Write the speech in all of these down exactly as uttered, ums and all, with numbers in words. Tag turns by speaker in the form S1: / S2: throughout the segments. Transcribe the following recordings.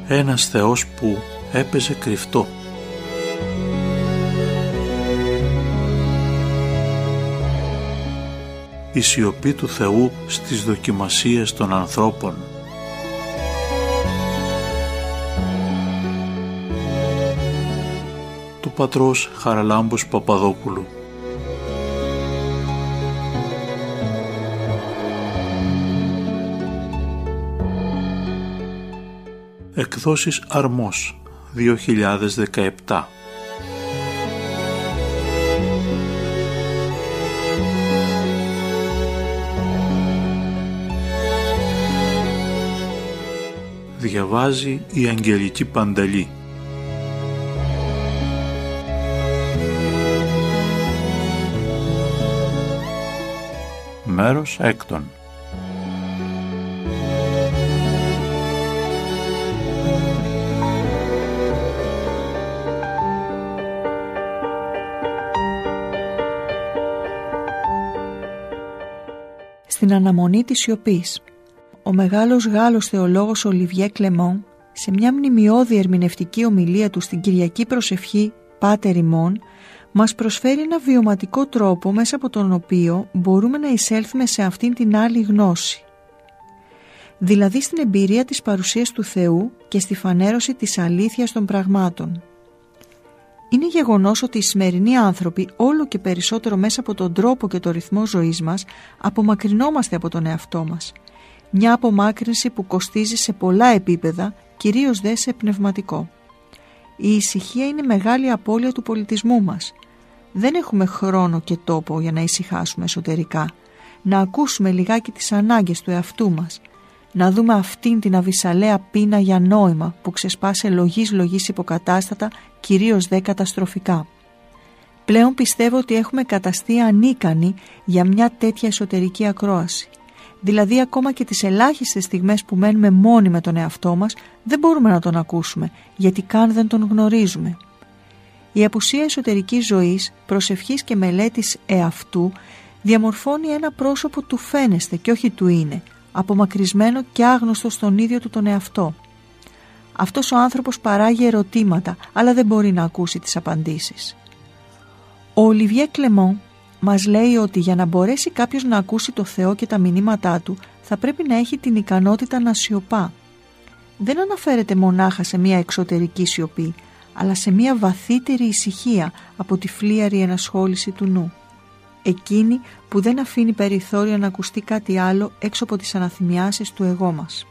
S1: Ένας Θεός που έπαιζε κρυφτό. Η σιωπή του Θεού στις δοκιμασίες των ανθρώπων. Του πατρός Χαραλάμπους Παπαδόπουλου. Εκδόσεις Αρμός, δύο χιλιάδες δεκαεπτά. Διαβάζει η Αγγελική Πανταλή. Μέρος έκτον.
S2: Στην αναμονή της σιωπής, ο μεγάλος Γάλλος θεολόγος Ολιβιέ Κλεμόν, σε μια μνημειώδη ερμηνευτική ομιλία του στην Κυριακή Προσευχή Πάτερ ημών, μας προσφέρει ένα βιωματικό τρόπο μέσα από τον οποίο μπορούμε να εισέλθουμε σε αυτήν την άλλη γνώση. Δηλαδή στην εμπειρία της παρουσίας του Θεού και στη φανέρωση της αλήθειας των πραγμάτων. Είναι γεγονός ότι οι σημερινοί άνθρωποι όλο και περισσότερο μέσα από τον τρόπο και το ρυθμό ζωής μας απομακρυνόμαστε από τον εαυτό μας. Μια απομάκρυνση που κοστίζει σε πολλά επίπεδα, κυρίως δε σε πνευματικό. Η ησυχία είναι μεγάλη απώλεια του πολιτισμού μας. Δεν έχουμε χρόνο και τόπο για να ησυχάσουμε εσωτερικά, να ακούσουμε λιγάκι τις ανάγκες του εαυτού μας, να δούμε αυτήν την αβυσαλαία πείνα για νόημα που ξεσπάσε λογής λογής υποκατάστατα, κυρίως δε καταστροφικά. Πλέον πιστεύω ότι έχουμε καταστεί ανίκανοι για μια τέτοια εσωτερική ακρόαση. Δηλαδή ακόμα και τις ελάχιστες στιγμές που μένουμε μόνοι με τον εαυτό μας δεν μπορούμε να τον ακούσουμε, γιατί καν δεν τον γνωρίζουμε. Η απουσία εσωτερικής ζωής, προσευχής και μελέτης εαυτού διαμορφώνει ένα πρόσωπο του φαίνεστε και όχι του είναι, απομακρυσμένο και άγνωστο στον ίδιο του τον εαυτό. Αυτός ο άνθρωπος παράγει ερωτήματα, αλλά δεν μπορεί να ακούσει τις απαντήσεις. Ο Ολιβιέ Κλεμόν μας λέει ότι για να μπορέσει κάποιος να ακούσει το Θεό και τα μηνύματά του, θα πρέπει να έχει την ικανότητα να σιωπά. Δεν αναφέρεται μονάχα σε μια εξωτερική σιωπή, αλλά σε μια βαθύτερη ησυχία από τη φλίαρη ενασχόληση του νου. Εκείνη που δεν αφήνει περιθώριο να ακουστεί κάτι άλλο έξω από τις αναθυμιάσεις του εγώ μας.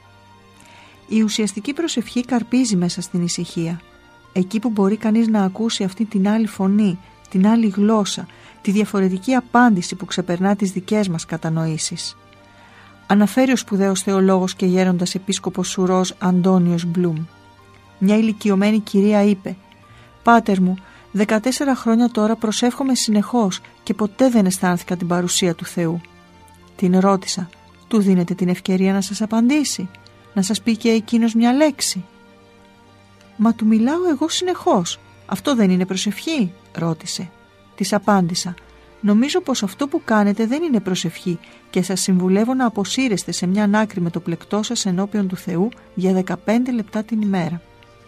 S2: Η ουσιαστική προσευχή καρπίζει μέσα στην ησυχία. Εκεί που μπορεί κανείς να ακούσει αυτή την άλλη φωνή, την άλλη γλώσσα, τη διαφορετική απάντηση που ξεπερνά τις δικές μας κατανοήσεις. Αναφέρει ο σπουδαίος θεολόγος και γέροντας επίσκοπος Σουρός Αντώνιος Μπλουμ. Μια ηλικιωμένη κυρία είπε «Πάτερ μου, δεκατέσσερα χρόνια τώρα προσεύχομαι συνεχώς και ποτέ δεν αισθάνθηκα την παρουσία του Θεού». Την ρώτησα «Του δίνετε την ευκαιρία να σας απαντήσει, να σας πει και εκείνος μια λέξη?» «Μα του μιλάω εγώ συνεχώς. Αυτό δεν είναι προσευχή?» ρώτησε. Της απάντησα «Νομίζω πως αυτό που κάνετε δεν είναι προσευχή και σας συμβουλεύω να αποσύρεστε σε μια άκρη με το πλεκτό σας ενώπιον του Θεού για δεκαπέντε λεπτά την ημέρα».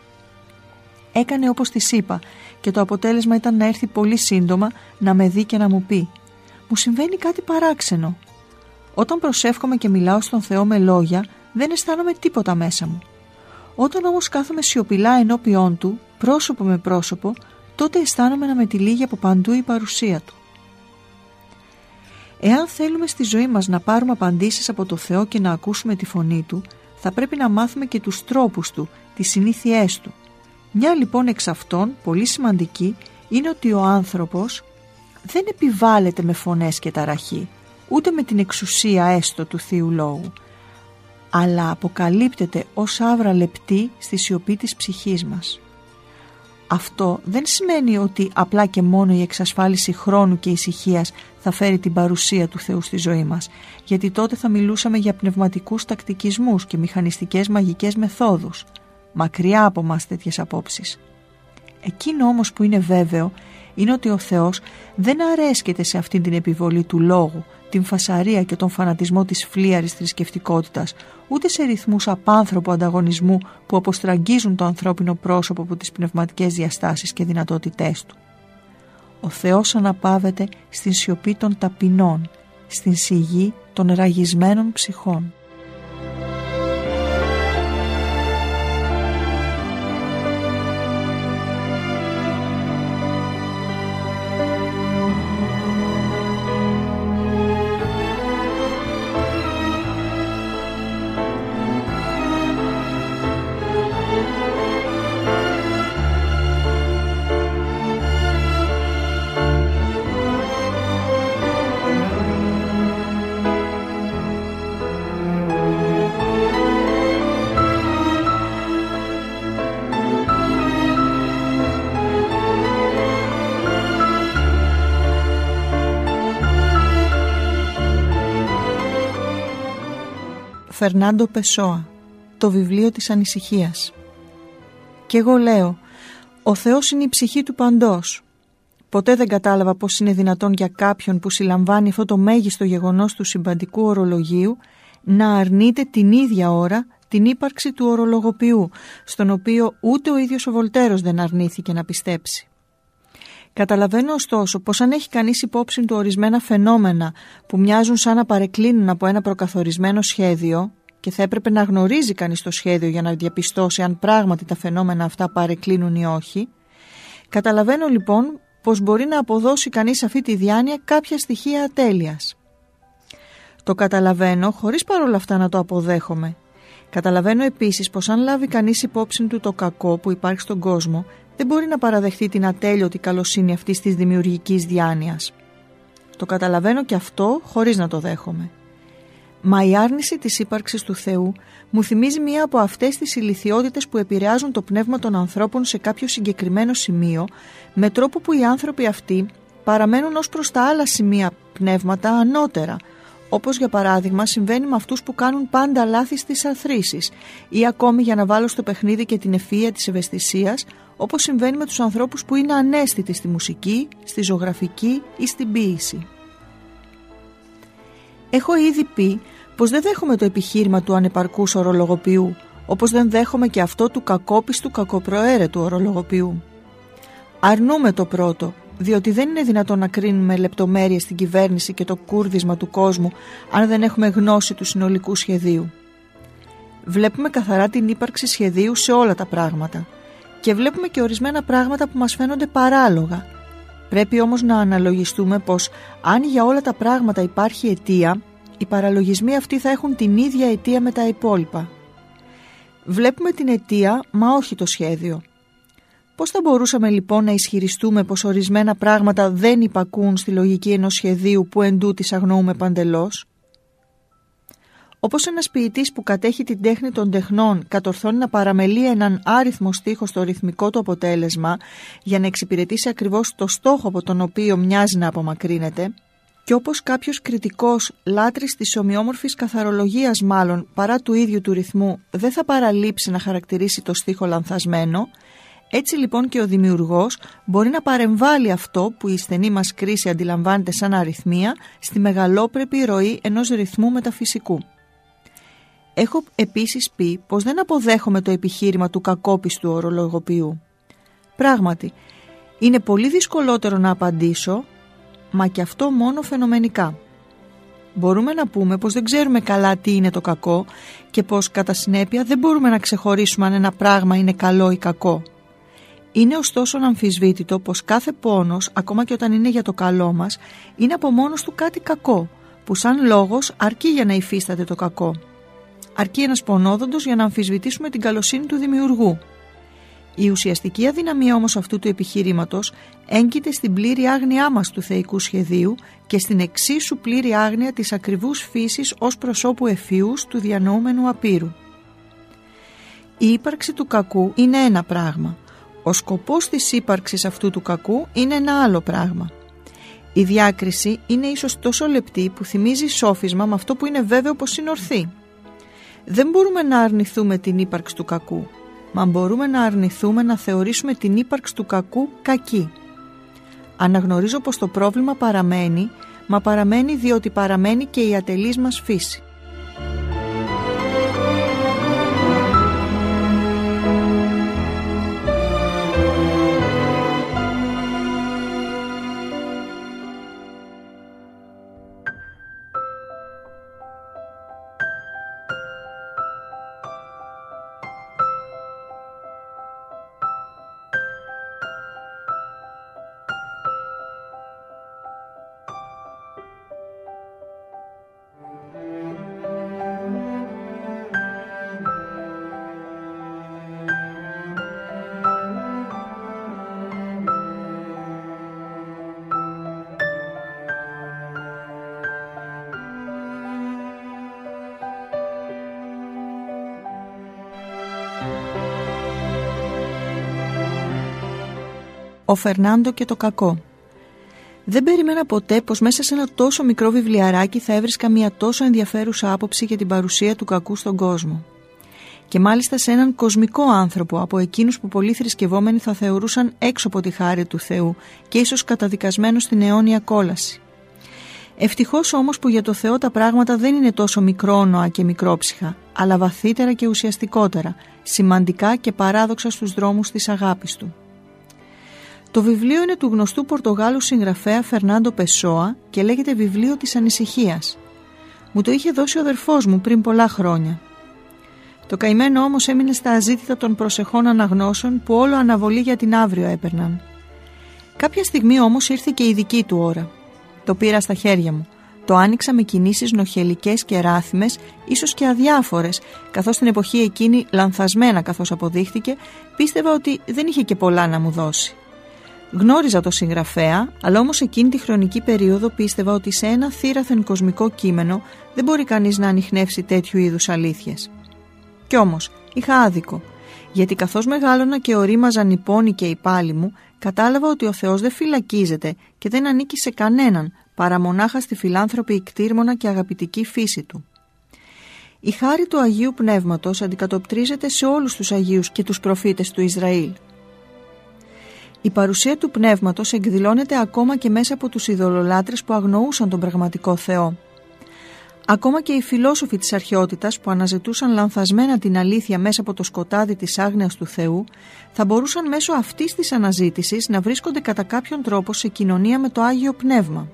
S2: Έκανε όπως της είπα και το αποτέλεσμα ήταν να έρθει πολύ σύντομα να με δει και να μου πει «Μου συμβαίνει κάτι παράξενο. Όταν προσεύχομαι και μιλάω στον Θεό με λόγια δεν αισθάνομαι τίποτα μέσα μου. Όταν όμως κάθομαι σιωπηλά ενώπιόν Του, πρόσωπο με πρόσωπο, τότε αισθάνομαι να με τυλίγει από παντού η παρουσία Του». Εάν θέλουμε στη ζωή μας να πάρουμε απαντήσεις από το Θεό και να ακούσουμε τη φωνή Του, θα πρέπει να μάθουμε και τους τρόπους Του, τις συνήθειές Του. Μια λοιπόν εξ αυτών, πολύ σημαντική, είναι ότι ο άνθρωπος δεν επιβάλλεται με φωνές και ταραχή, ούτε με την εξουσία έστω του Θείου Λόγου, αλλά αποκαλύπτεται ως άβρα λεπτή στη σιωπή της ψυχής μας. Αυτό δεν σημαίνει ότι απλά και μόνο η εξασφάλιση χρόνου και ησυχίας θα φέρει την παρουσία του Θεού στη ζωή μας, γιατί τότε θα μιλούσαμε για πνευματικούς τακτικισμούς και μηχανιστικές μαγικές μεθόδους. Μακριά από μας τέτοιες απόψεις. Εκείνο όμως που είναι βέβαιο είναι ότι ο Θεός δεν αρέσκεται σε αυτή την επιβολή του λόγου, την φασαρία και τον φανατισμό της φλίαρης θρησκευτικότητας, ούτε σε ρυθμούς απάνθρωπου ανταγωνισμού που αποστραγγίζουν το ανθρώπινο πρόσωπο από τις πνευματικές διαστάσεις και δυνατότητές του. Ο Θεός αναπαύεται στην σιωπή των ταπεινών, στην σιγή των ραγισμένων ψυχών. Φερνάντο Πεσόα, το βιβλίο της ανησυχίας. Κι εγώ λέω, ο Θεός είναι η ψυχή του παντός. Ποτέ δεν κατάλαβα πως είναι δυνατόν για κάποιον που συλλαμβάνει αυτό το μέγιστο γεγονός του συμπαντικού ορολογίου να αρνείται την ίδια ώρα την ύπαρξη του ορολογοποιού, στον οποίο ούτε ο ίδιος ο Βολτέρος δεν αρνήθηκε να πιστέψει. Καταλαβαίνω ωστόσο πως αν έχει κανείς υπόψη του ορισμένα φαινόμενα που μοιάζουν σαν να παρεκκλίνουν από ένα προκαθορισμένο σχέδιο, και θα έπρεπε να γνωρίζει κανείς το σχέδιο για να διαπιστώσει αν πράγματι τα φαινόμενα αυτά παρεκκλίνουν ή όχι, καταλαβαίνω λοιπόν πως μπορεί να αποδώσει κανείς αυτή τη διάνοια κάποια στοιχεία ατέλειας. Το καταλαβαίνω χωρίς παρόλα αυτά να το αποδέχομαι. Καταλαβαίνω επίσης πως αν λάβει κανείς υπόψη του το κακό που υπάρχει στον κόσμο, δεν μπορεί να παραδεχτεί την ατέλειωτη καλοσύνη αυτής της δημιουργικής διάνοιας. Το καταλαβαίνω και αυτό χωρίς να το δέχομαι. Μα η άρνηση της ύπαρξης του Θεού μου θυμίζει μία από αυτές τις ηλιθιότητες που επηρεάζουν το πνεύμα των ανθρώπων σε κάποιο συγκεκριμένο σημείο, με τρόπο που οι άνθρωποι αυτοί παραμένουν ως προς τα άλλα σημεία πνεύματα ανώτερα, όπως για παράδειγμα συμβαίνει με αυτούς που κάνουν πάντα λάθη στις αθροίσεις, ή ακόμη, για να βάλω στο παιχνίδι και την ευφυΐα της ευαισθησίας, όπως συμβαίνει με τους ανθρώπους που είναι ανέστητοι στη μουσική, στη ζωγραφική ή στην ποίηση. Έχω ήδη πει πως δεν δέχομαι το επιχείρημα του ανεπαρκούς ορολογοποιού, όπως δεν δέχομαι και αυτό του κακόπιστου κακοπροαίρετου ορολογοποιού. Αρνούμε το πρώτο, διότι δεν είναι δυνατόν να κρίνουμε λεπτομέρειες στην κυβέρνηση και το κούρδισμα του κόσμου αν δεν έχουμε γνώση του συνολικού σχεδίου. Βλέπουμε καθαρά την ύπαρξη σχεδίου σε όλα τα πράγματα και βλέπουμε και ορισμένα πράγματα που μας φαίνονται παράλογα. Πρέπει όμως να αναλογιστούμε πως αν για όλα τα πράγματα υπάρχει αιτία, οι παραλογισμοί αυτοί θα έχουν την ίδια αιτία με τα υπόλοιπα. Βλέπουμε την αιτία, μα όχι το σχέδιο. Πώς θα μπορούσαμε λοιπόν να ισχυριστούμε πως ορισμένα πράγματα δεν υπακούν στη λογική ενός σχεδίου που εντούτοις αγνοούμε παντελώς? Όπως ένας ποιητής που κατέχει την τέχνη των τεχνών κατορθώνει να παραμελεί έναν άριθμο στίχο στο ρυθμικό του αποτέλεσμα για να εξυπηρετήσει ακριβώς το στόχο από τον οποίο μοιάζει να απομακρύνεται, και όπως κάποιος κριτικός λάτρης της ομοιόμορφης καθαρολογίας μάλλον παρά του ίδιου του ρυθμού δεν θα παραλείψει να χαρακτηρίσει το στίχο λανθασμένο, έτσι λοιπόν και ο δημιουργός μπορεί να παρεμβάλλει αυτό που η στενή μας κρίση αντιλαμβάνεται σαν αριθμία στη μεγαλόπρεπη ροή ενός ρυθμού μεταφυσικού. Έχω επίσης πει πως δεν αποδέχομαι το επιχείρημα του κακόπιστου ορολογοποιού. Πράγματι, είναι πολύ δυσκολότερο να απαντήσω, μα και αυτό μόνο φαινομενικά. Μπορούμε να πούμε πως δεν ξέρουμε καλά τι είναι το κακό και πως κατά συνέπεια δεν μπορούμε να ξεχωρίσουμε αν ένα πράγμα είναι καλό ή κακό. Είναι ωστόσο αμφισβήτητο πως κάθε πόνος, ακόμα και όταν είναι για το καλό μας, είναι από μόνος του κάτι κακό, που σαν λόγος αρκεί για να υφίσταται το κακό. Αρκεί ένας πονόδοντος για να αμφισβητήσουμε την καλοσύνη του δημιουργού. Η ουσιαστική αδυναμία όμως αυτού του επιχειρήματος έγκυται στην πλήρη άγνοιά μας του θεϊκού σχεδίου και στην εξίσου πλήρη άγνοια της ακριβούς φύσης ως προσώπου ευφυούς του διανοούμενου απείρου. Η ύπαρξη του κακού είναι ένα πράγμα. Ο σκοπός της ύπαρξης αυτού του κακού είναι ένα άλλο πράγμα. Η διάκριση είναι ίσως τόσο λεπτή που θυμίζει σόφισμα με αυτό που είναι βέβαιο πως είναι ορθή. Δεν μπορούμε να αρνηθούμε την ύπαρξη του κακού, μα μπορούμε να αρνηθούμε να θεωρήσουμε την ύπαρξη του κακού κακή. Αναγνωρίζω πως το πρόβλημα παραμένει, μα παραμένει διότι παραμένει και η ατελής μας φύση. Ο Φερνάντο και το κακό. Δεν περίμενα ποτέ πως μέσα σε ένα τόσο μικρό βιβλιαράκι θα έβρισκα μια τόσο ενδιαφέρουσα άποψη για την παρουσία του κακού στον κόσμο. Και μάλιστα σε έναν κοσμικό άνθρωπο, από εκείνους που πολλοί θρησκευόμενοι θα θεωρούσαν έξω από τη χάρη του Θεού και ίσως καταδικασμένος στην αιώνια κόλαση. Ευτυχώς όμως που για το Θεό τα πράγματα δεν είναι τόσο μικρόνοα και μικρόψυχα, αλλά βαθύτερα και ουσιαστικότερα, σημαντικά και παράδοξα στους δρόμους της αγάπης του. Το βιβλίο είναι του γνωστού Πορτογάλου συγγραφέα Φερνάντο Πεσόα και λέγεται «Βιβλίο της Ανησυχίας». Μου το είχε δώσει ο αδερφός μου πριν πολλά χρόνια. Το καημένο όμως έμεινε στα αζήτητα των προσεχών αναγνώσεων που όλο αναβολή για την αύριο έπαιρναν. Κάποια στιγμή όμως ήρθε και η δική του ώρα. Το πήρα στα χέρια μου. Το άνοιξα με κινήσεις νοχελικές και ράθιμες, ίσως και αδιάφορες, καθώς στην εποχή εκείνη, λανθασμένα καθώς αποδείχθηκε, πίστευα ότι δεν είχε και πολλά να μου δώσει. Γνώριζα το συγγραφέα, αλλά όμως εκείνη τη χρονική περίοδο πίστευα ότι σε ένα θύραθεν κοσμικό κείμενο δεν μπορεί κανείς να ανιχνεύσει τέτοιου είδους αλήθειες. Κι όμως είχα άδικο, γιατί καθώς μεγάλωνα και ορίμαζαν οι πόνοι και οι πάλοι μου, κατάλαβα ότι ο Θεός δεν φυλακίζεται και δεν ανήκει σε κανέναν, παρά μονάχα στη φιλάνθρωπη ικτήρμονα και αγαπητική φύση του. Η χάρη του Αγίου Πνεύματος αντικατοπτρίζεται σε όλους τους Αγίους και τους προφήτες του Ισραήλ. Η παρουσία του Πνεύματος εκδηλώνεται ακόμα και μέσα από τους ειδωλολάτρες που αγνοούσαν τον πραγματικό Θεό. Ακόμα και οι φιλόσοφοι της αρχαιότητας που αναζητούσαν λανθασμένα την αλήθεια μέσα από το σκοτάδι της άγνοιας του Θεού, θα μπορούσαν μέσω αυτής της αναζήτησης να βρίσκονται κατά κάποιον τρόπο σε κοινωνία με το Άγιο Πνεύμα.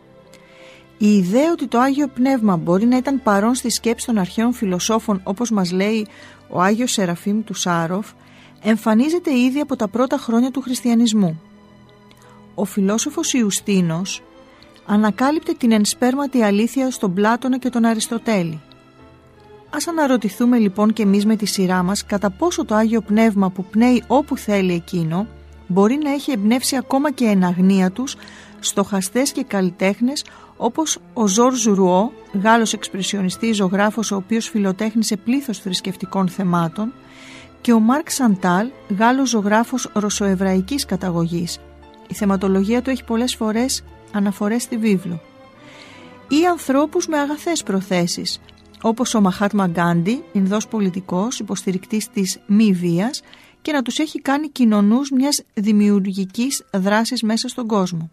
S2: Η ιδέα ότι το Άγιο Πνεύμα μπορεί να ήταν παρόν στη σκέψη των αρχαίων φιλοσόφων, όπως μας λέει ο Άγιος Σεραφείμ του Σάροφ, εμφανίζεται ήδη από τα πρώτα χρόνια του χριστιανισμού. Ο φιλόσοφος Ιουστίνος ανακάλυπτε την ενσπέρματη αλήθεια στον Πλάτωνα και τον Αριστοτέλη. Ας αναρωτηθούμε λοιπόν και εμείς με τη σειρά μας κατά πόσο το Άγιο Πνεύμα που πνέει όπου θέλει εκείνο μπορεί να έχει εμπνεύσει ακόμα και εν αγνία τους στοχαστές και καλλιτέχνες όπως ο Ζορζ Ζουρουό, Γάλλος εξπρεσιονιστής ζωγράφος ο οποίος φιλοτέχνησε πλήθος θρησκευτικών θεμάτων, και ο Μάρκ Σαντάλ, Γάλλος ζωγράφος ρωσοεβραϊκής καταγωγής. Η θεματολογία του έχει πολλές φορές αναφορές στη βίβλο. Ή ανθρώπους με αγαθές προθέσεις, όπως ο Μαχάτμα Γκάντι, Ινδός πολιτικός, υποστηρικτής της μη βίας, και να τους έχει κάνει κοινωνούς μιας δημιουργικής δράσης μέσα στον κόσμο.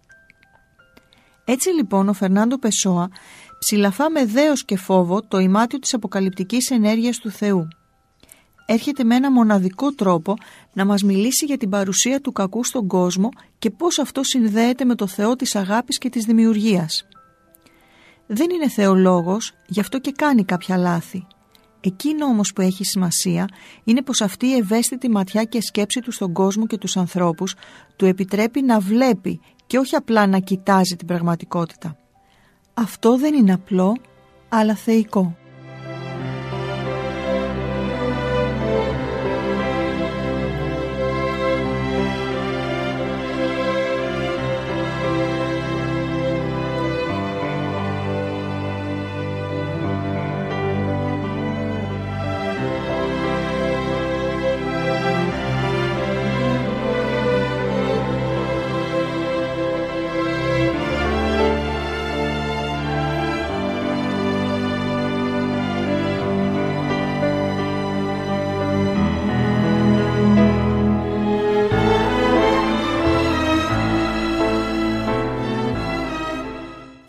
S2: Έτσι λοιπόν ο Φερνάντο Πεσόα ψηλαφά με δέος και φόβο το ημάτιο της αποκαλυπτικής ενέργειας του Θεού. Έρχεται με ένα μοναδικό τρόπο να μας μιλήσει για την παρουσία του κακού στον κόσμο και πώς αυτό συνδέεται με το Θεό της αγάπης και της δημιουργίας. Δεν είναι θεολόγος, γι' αυτό και κάνει κάποια λάθη. Εκείνο όμως που έχει σημασία είναι πως αυτή η ευαίσθητη ματιά και σκέψη του στον κόσμο και τους ανθρώπους του επιτρέπει να βλέπει και όχι απλά να κοιτάζει την πραγματικότητα. Αυτό δεν είναι απλό, αλλά θεϊκό.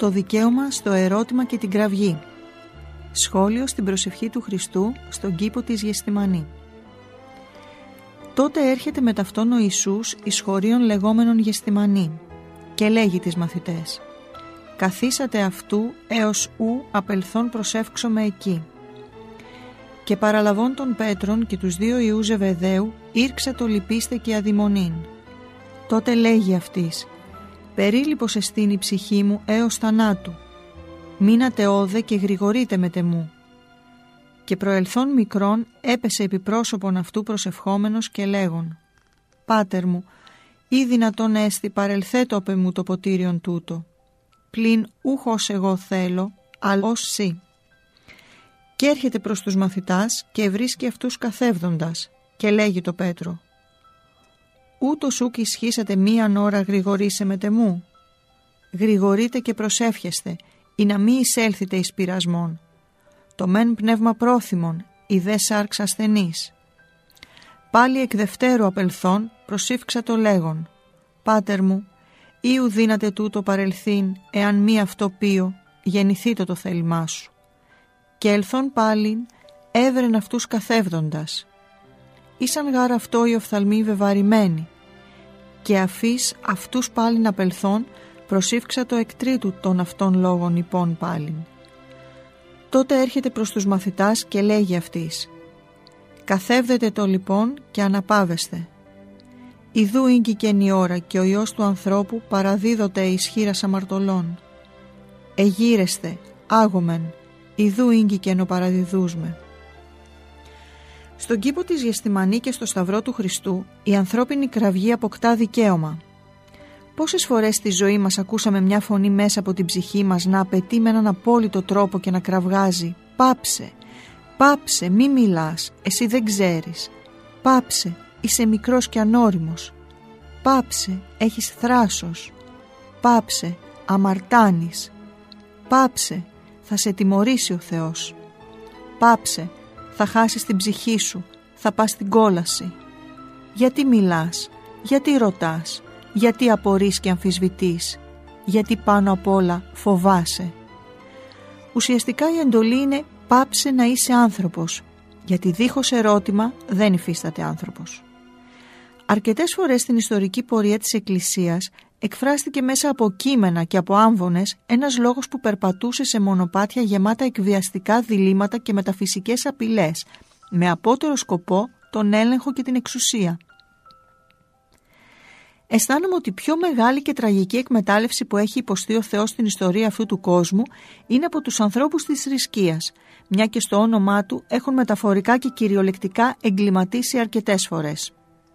S2: Το δικαίωμα στο ερώτημα και την κραυγή. Σχόλιο στην προσευχή του Χριστού στον κήπο της Γεστημανή. Τότε έρχεται με ταυτόν ο Ιησούς εις χωρίον λεγόμενον Γεστημανή και λέγει τις μαθητές: «Καθίσατε αυτού έως ου απελθόν προσεύξομαι εκεί». Και παραλαβών των Πέτρων και τους δύο ιούς Ζεβεδαίου ήρξε το λυπήστε και αδειμονήν. Τότε λέγει αυτής: «Περίλυπος εστίν η ψυχή μου έως θανάτου. Μείνατε όδε και γρηγορείτε με τεμού». Και προελθόν μικρόν έπεσε επί πρόσωπον αυτού προσευχόμενος και λέγον: «Πάτερ μου, ή δυνατόν έστι παρελθέτω απ' εμού το ποτήριον τούτο. Πλην ούχ ως εγώ θέλω, αλλά ως σύ». Και έρχεται προς τους μαθητάς και βρίσκει αυτούς καθεύδοντας και λέγει το Πέτρο: «Ούτως ούκ ισχύσατε μίαν ώρα γρηγορήσε με τεμού. Γρηγορείτε και προσεύχεστε, ή να μη εισέλθετε εις πειρασμόν. Το μεν πνεύμα πρόθυμον, η δε σάρξ ασθενής». Πάλι εκ δευτέρου απελθόν προσήφξα το λέγον: «Πάτερ μου, ή ου δύναται τούτο παρελθύν, εάν μη αυτό πείο, γεννηθήτω το θέλημά σου». Και ελθόν πάλιν έβρεν αυτούς καθεύδοντας. Ήσαν γάρα αυτό οι οφθαλμοί βεβαρημένοι. Και αφής αυτούς πάλιν απελθόν προσήφξα το εκ τρίτου των αυτών λόγων υπών πάλιν. Τότε έρχεται προς τους μαθητάς και λέγει αυτής: «Καθεύδετε το λοιπόν και αναπάβεστε. Ιδού ήγγικεν η ώρα και ο Υιός του ανθρώπου παραδίδοται εις χείρας αμαρτωλών. Εγείρεστε, άγομεν, ιδού ήγγικεν ο παραδιδούς με». Στον κήπο της Γεστημανή και στο σταυρό του Χριστού η ανθρώπινη κραυγή αποκτά δικαίωμα. Πόσες φορές στη ζωή μας ακούσαμε μια φωνή μέσα από την ψυχή μας να απαιτεί με έναν απόλυτο τρόπο και να κραυγάζει: «Πάψε, πάψε, μη μιλάς, εσύ δεν ξέρεις. Πάψε, είσαι μικρός και ανώριμος. Πάψε, έχεις θράσος. Πάψε, αμαρτάνεις. Πάψε, θα σε τιμωρήσει ο Θεός. Πάψε, θα χάσεις την ψυχή σου, θα πας στην κόλαση. Γιατί μιλάς, γιατί ρωτάς, γιατί απορείς και αμφισβητείς, γιατί πάνω απ' όλα φοβάσαι». Ουσιαστικά η εντολή είναι «πάψε να είσαι άνθρωπος», γιατί δίχως ερώτημα δεν υφίσταται άνθρωπος. Αρκετές φορές στην ιστορική πορεία της Εκκλησίας εκφράστηκε μέσα από κείμενα και από άμβονες ένας λόγος που περπατούσε σε μονοπάτια γεμάτα εκβιαστικά διλήμματα και μεταφυσικές απειλές, με απότερο σκοπό τον έλεγχο και την εξουσία. Αισθάνομαι ότι η πιο μεγάλη και τραγική εκμετάλλευση που έχει υποστεί ο Θεός στην ιστορία αυτού του κόσμου είναι από τους ανθρώπους της θρησκείας, μια και στο όνομά του έχουν μεταφορικά και κυριολεκτικά εγκληματίσει αρκετές φορές.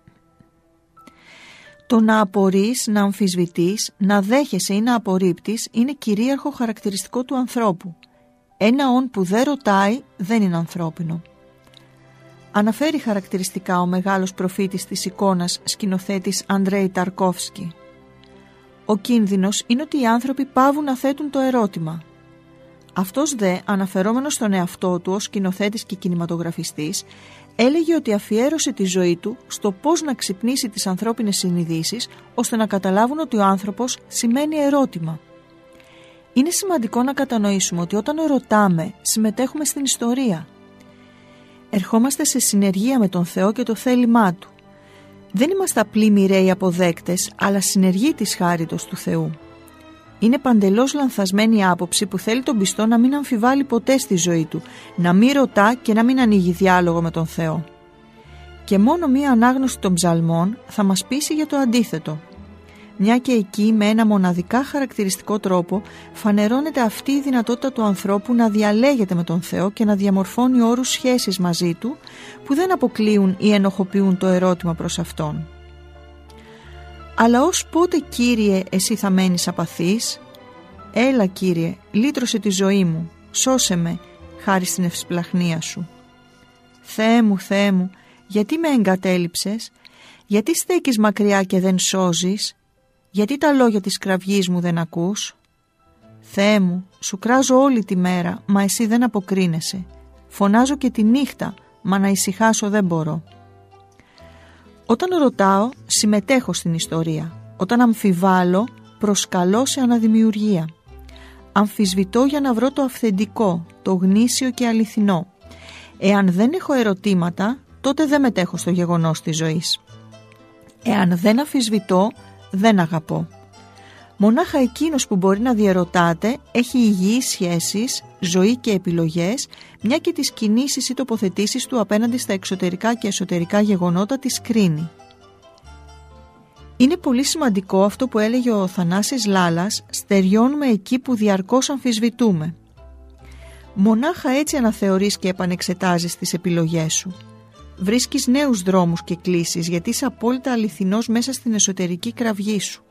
S2: Το να απορείς, να αμφισβητείς, να δέχεσαι ή να απορρίπτεις είναι κυρίαρχο χαρακτηριστικό του ανθρώπου. Ένα όν που δεν ρωτάει δεν είναι ανθρώπινο. Αναφέρει χαρακτηριστικά ο μεγάλος προφήτης της εικόνας σκηνοθέτης Αντρέι Ταρκόφσκι. Ο κίνδυνος είναι ότι οι άνθρωποι παύουν να θέτουν το ερώτημα. Αυτός δε, αναφερόμενος στον εαυτό του ως σκηνοθέτης και κινηματογραφιστής, έλεγε ότι αφιέρωσε τη ζωή του στο πώς να ξυπνήσει τις ανθρώπινες συνειδήσεις ώστε να καταλάβουν ότι ο άνθρωπος σημαίνει ερώτημα. Είναι σημαντικό να κατανοήσουμε ότι όταν ρωτάμε, συμμετέχουμε στην ιστορία. Ερχόμαστε σε συνεργεία με τον Θεό και το θέλημά Του. Δεν είμαστε απλοί μοιραίοι αποδέκτες, αλλά συνεργοί της χάριτος του Θεού. Είναι παντελώς λανθασμένη η άποψη που θέλει τον πιστό να μην αμφιβάλλει ποτέ στη ζωή του, να μην ρωτά και να μην ανοίγει διάλογο με τον Θεό. Και μόνο μία ανάγνωση των ψαλμών θα μας πείσει για το αντίθετο. Μια και εκεί με ένα μοναδικά χαρακτηριστικό τρόπο φανερώνεται αυτή η δυνατότητα του ανθρώπου να διαλέγεται με τον Θεό και να διαμορφώνει όρους σχέσης μαζί Του που δεν αποκλείουν ή ενοχοποιούν το ερώτημα προς Αυτόν. Αλλά ως πότε, Κύριε, εσύ θα μένεις απαθής? Έλα, Κύριε, λύτρωσε τη ζωή μου, σώσε με, χάρη στην ευσπλαχνία Σου. Θεέ μου, Θεέ μου, γιατί με εγκατέλειψες? Γιατί στέκεις μακριά και δεν σώζεις? Γιατί τα λόγια της κραυγής μου δεν ακούς? Θεέ μου, Σου κράζω όλη τη μέρα, μα Εσύ δεν αποκρίνεσαι. Φωνάζω και τη νύχτα, μα να ησυχάσω δεν μπορώ. Όταν ρωτάω, συμμετέχω στην ιστορία. Όταν αμφιβάλλω, προσκαλώ σε αναδημιουργία. αμφισβητώ για να βρω το αυθεντικό, το γνήσιο και αληθινό. Εάν δεν έχω ερωτήματα, τότε δεν μετέχω στο γεγονός της ζωής. Εάν δεν αμφισβητώ, δεν αγαπώ. Μονάχα εκείνος που μπορεί να διερωτάται έχει υγιείς σχέσεις, ζωή και επιλογές, μια και τις κινήσεις ή τοποθετήσεις του απέναντι στα εξωτερικά και εσωτερικά γεγονότα τις κρίνει. Είναι πολύ σημαντικό αυτό που έλεγε ο Θανάσης Λάλας, στεριώνουμε εκεί που διαρκώς αμφισβητούμε. Μονάχα έτσι αναθεωρείς και επανεξετάζεις τις επιλογές σου. Βρίσκεις νέους δρόμους και κλίσεις γιατί είσαι απόλυτα αληθινός μέσα στην εσωτερική κραυγή σου.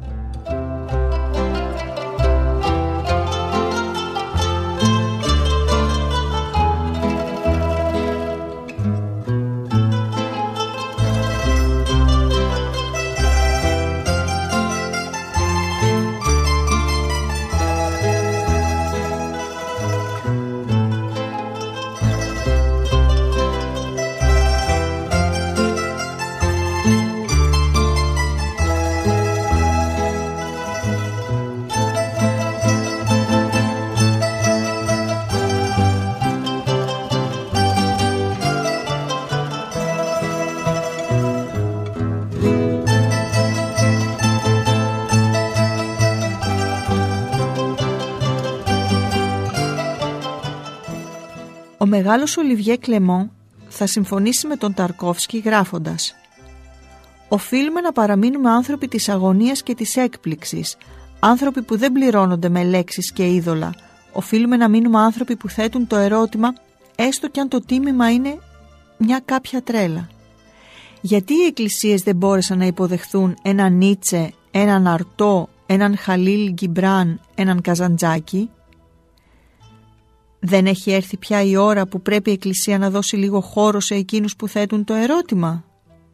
S2: Ο μεγάλος Ολιβιέ Κλεμό θα συμφωνήσει με τον Ταρκόφσκι γράφοντας «Οφείλουμε να παραμείνουμε άνθρωποι της αγωνίας και της έκπληξης, άνθρωποι που δεν πληρώνονται με λέξεις και είδωλα. Οφείλουμε να μείνουμε άνθρωποι που θέτουν το ερώτημα, έστω κι αν το τίμημα είναι μια κάποια τρέλα. Γιατί οι εκκλησίες δεν μπόρεσαν να υποδεχθούν έναν Νίτσε, έναν Αρτό, έναν Χαλίλ Γκιμπράν, έναν Καζαντζάκη? Δεν έχει έρθει πια η ώρα που πρέπει η Εκκλησία να δώσει λίγο χώρο σε εκείνους που θέτουν το ερώτημα?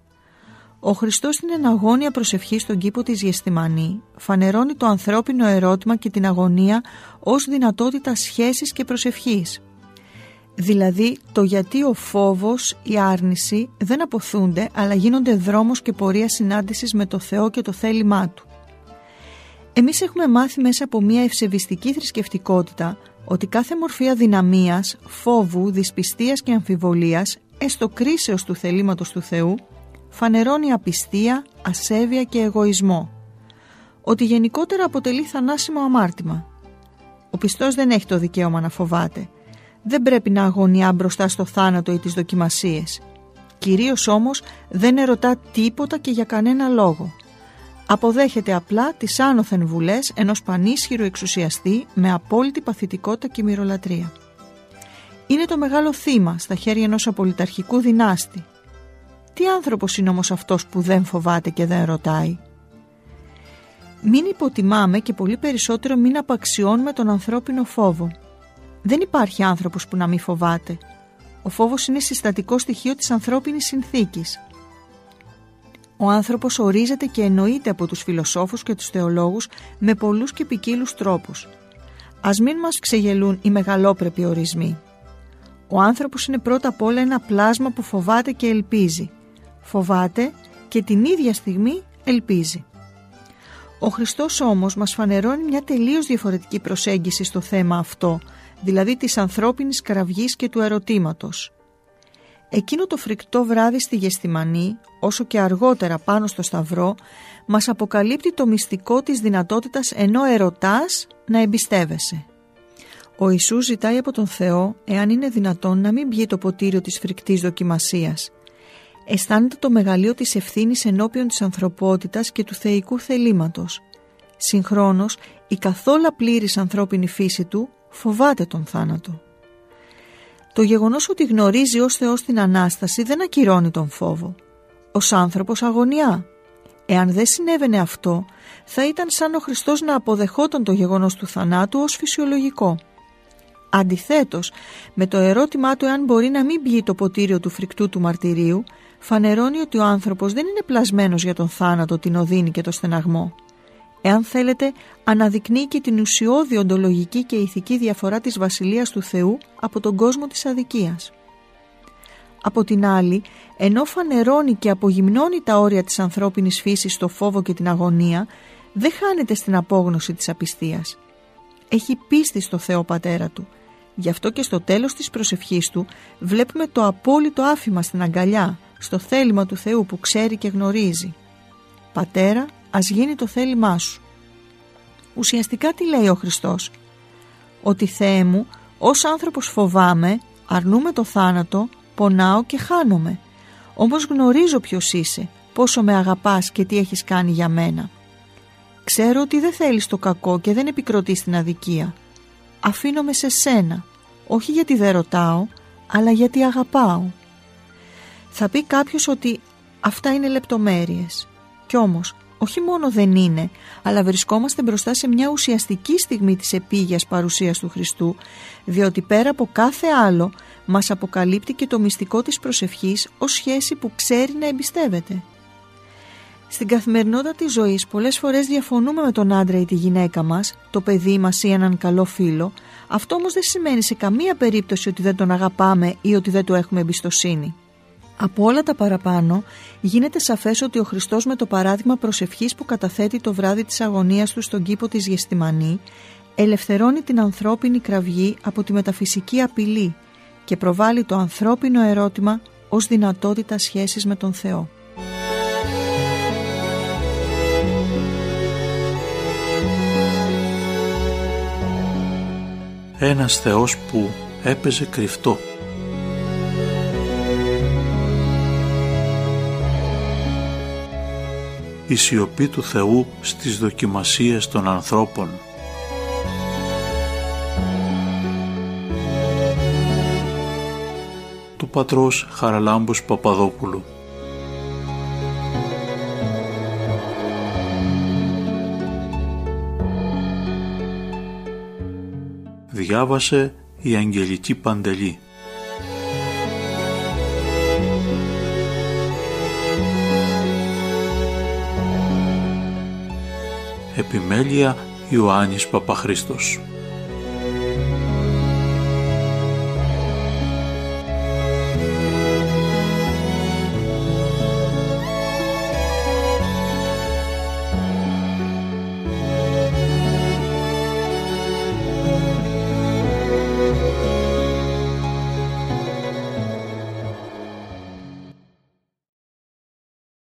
S2: Ο Χριστός στην εναγώνια προσευχή στον κήπο της Γεστημανή φανερώνει το ανθρώπινο ερώτημα και την αγωνία ως δυνατότητα σχέσης και προσευχής. Δηλαδή το γιατί ο φόβος, η άρνηση δεν αποθούνται αλλά γίνονται δρόμος και πορεία συνάντησης με το Θεό και το θέλημά Του. Εμείς έχουμε μάθει μέσα από μια ευσεβιστική θρησκευτικότητα ότι κάθε μορφή αδυναμίας, φόβου, δυσπιστίας και αμφιβολίας, έστω κρίσεως του θελήματος του Θεού, φανερώνει απιστία, ασέβεια και εγωισμό. Ότι γενικότερα αποτελεί θανάσιμο αμάρτημα. Ο πιστός δεν έχει το δικαίωμα να φοβάται. Δεν πρέπει να αγωνιά μπροστά στο θάνατο ή τις δοκιμασίες. Κυρίως όμως δεν ερωτά τίποτα και για κανένα λόγο. Αποδέχεται απλά τις άνωθεν βουλές ενός πανίσχυρου εξουσιαστή με απόλυτη παθητικότητα και μυρολατρεία. Είναι το μεγάλο θύμα στα χέρια ενός απολυταρχικού δυνάστη. Τι άνθρωπος είναι όμως αυτός που δεν φοβάται και δεν ρωτάει? Μην υποτιμάμε και πολύ περισσότερο μην απαξιώνουμε τον ανθρώπινο φόβο. Δεν υπάρχει άνθρωπος που να μην φοβάται. Ο φόβος είναι συστατικό στοιχείο της ανθρώπινης συνθήκης. Ο άνθρωπος ορίζεται και εννοείται από τους φιλοσόφους και τους θεολόγους με πολλούς και ποικίλους τρόπους. Ας μην μας ξεγελούν οι μεγαλόπρεποι ορισμοί. Ο άνθρωπος είναι πρώτα απ' όλα ένα πλάσμα που φοβάται και ελπίζει. Φοβάται και την ίδια στιγμή ελπίζει. Ο Χριστός όμως μας φανερώνει μια τελείως διαφορετική προσέγγιση στο θέμα αυτό, δηλαδή της ανθρώπινης κραυγής και του ερωτήματος. Εκείνο το φρικτό βράδυ στη Γεστημανή, όσο και αργότερα πάνω στο Σταυρό, μας αποκαλύπτει το μυστικό της δυνατότητας ενώ ερωτάς να εμπιστεύεσαι. Ο Ιησούς ζητάει από τον Θεό, εάν είναι δυνατόν, να μην πιει το ποτήριο της φρικτής δοκιμασίας. Αισθάνεται το μεγαλείο της ευθύνης ενώπιον της ανθρωπότητας και του θεϊκού θελήματος. Συγχρόνως, η καθόλου πλήρης ανθρώπινη φύση του φοβάται τον θάνατο. Το γεγονός ότι γνωρίζει ως Θεός την Ανάσταση δεν ακυρώνει τον φόβο. Ως άνθρωπος αγωνιά. Εάν δεν συνέβαινε αυτό, θα ήταν σαν ο Χριστός να αποδεχόταν το γεγονός του θανάτου ως φυσιολογικό. Αντιθέτως, με το ερώτημά του εάν μπορεί να μην πιει το ποτήριο του φρικτού του μαρτυρίου, φανερώνει ότι ο άνθρωπος δεν είναι πλασμένος για τον θάνατο, την οδύνη και το στεναγμό. Εάν θέλετε, αναδεικνύει και την ουσιώδη οντολογική και ηθική διαφορά της Βασιλείας του Θεού από τον κόσμο της αδικίας. Από την άλλη, ενώ φανερώνει και απογυμνώνει τα όρια της ανθρώπινης φύσης στο φόβο και την αγωνία, δεν χάνεται στην απόγνωση της απιστίας. έχει πίστη στο Θεό Πατέρα του. Γι' αυτό και στο τέλος της προσευχής του βλέπουμε το απόλυτο άφημα στην αγκαλιά, στο θέλημα του Θεού που ξέρει και γνωρίζει. «Πατέρα, ας γίνει το θέλημά σου». Ουσιαστικά τι λέει ο Χριστός? Ότι «Θεέ μου, ως άνθρωπος φοβάμαι, αρνούμαι το θάνατο, πονάω και χάνομαι. Όμως γνωρίζω ποιος είσαι, πόσο με αγαπάς και τι έχεις κάνει για μένα. Ξέρω ότι δεν θέλεις το κακό και δεν επικροτείς την αδικία. Αφήνομαι σε σένα, όχι γιατί δεν ρωτάω, αλλά γιατί αγαπάω». Θα πει κάποιος ότι αυτά είναι λεπτομέρειες. Κι όμως, όχι μόνο δεν είναι, αλλά βρισκόμαστε μπροστά σε μια ουσιαστική στιγμή της επίγειας παρουσίας του Χριστού, διότι πέρα από κάθε άλλο μας αποκαλύπτει και το μυστικό της προσευχής ως σχέση που ξέρει να εμπιστεύεται. Στην καθημερινότητα της ζωής πολλές φορές διαφωνούμε με τον άντρα ή τη γυναίκα μας, το παιδί μας ή έναν καλό φίλο. Αυτό όμως δεν σημαίνει σε καμία περίπτωση ότι δεν τον αγαπάμε ή ότι δεν του έχουμε εμπιστοσύνη. Από όλα τα παραπάνω γίνεται σαφές ότι ο Χριστός με το παράδειγμα προσευχής που καταθέτει το βράδυ της αγωνίας του στον κήπο της Γεσθημανή ελευθερώνει την ανθρώπινη κραυγή από τη μεταφυσική απειλή και προβάλλει το ανθρώπινο ερώτημα ως δυνατότητα σχέσης με τον Θεό.
S1: Ένας Θεός που έπαιζε κρυφτό. Η σιωπή του Θεού στις δοκιμασίες των ανθρώπων. Του πατρός Χαραλάμπους Παπαδόπουλου. Διάβασε η Αγγελική Παντελή. Επιμέλεια Ιωάννης Παπαχρήστος.